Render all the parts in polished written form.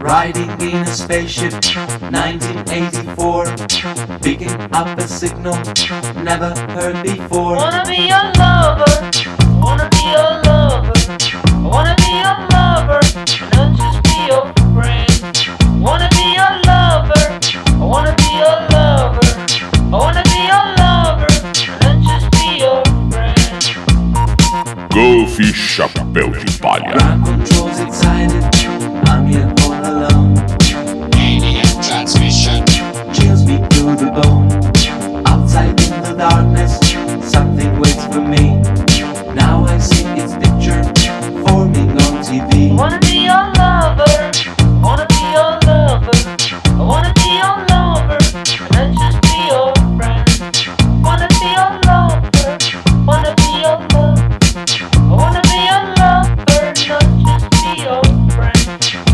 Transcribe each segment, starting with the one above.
Riding in a spaceship, 1984, picking up a signal never heard before. Wanna be your lover, wanna be your lover, I wanna be your lover, not just be your friend. Wanna be your lover, I wanna be your lover, I wanna be your lover, not just be your friend. Golf Chapéu de Palha. Ground controls excited, I'm here all alone. Alien transmission. Chills me to the bone. Outside in the darkness, something waits for me. Now I see its picture forming on TV. I wanna be your lover, I wanna be your lover, I wanna be your lover, not just be your friend. Wanna be your lover, wanna be your lover, I wanna be your lover, not just be your friend.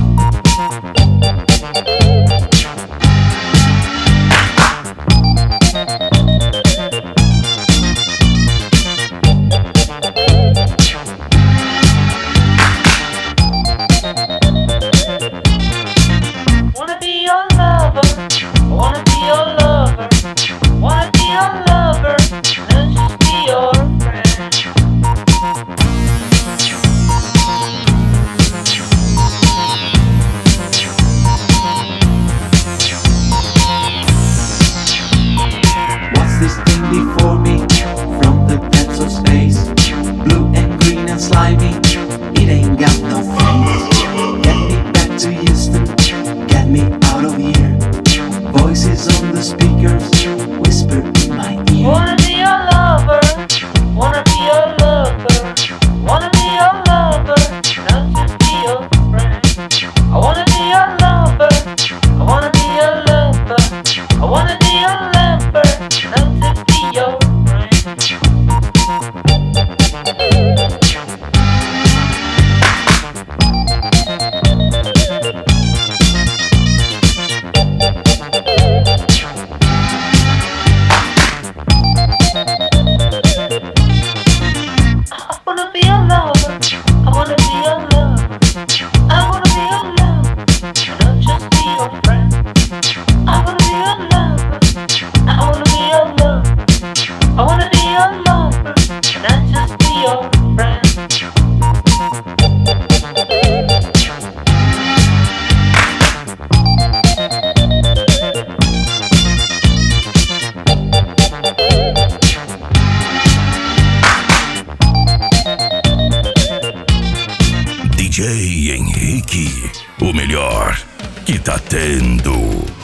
Wanna be your lover, I wanna be your lover, wanna be your lover, not just be your friend. What's this thing before me? From the depths of space, blue and green and slimy. It ain't got no face. Get me back to Houston, get me out of here. Voices on the speakers whisper in my ear. Wanna be your lover, wanna be your lover, wanna be your lover, not just be your friend. I wanna be your lover, I wanna be your lover, I wanna be your lover, not just be your friend. I wanna be your lover, I wanna be your lover, I wanna be your lover, not just be your friend. I wanna be your lover, I wanna be your lover, I wanna be your lover, not just be your friend. DJ Henrique, o melhor que tá tendo.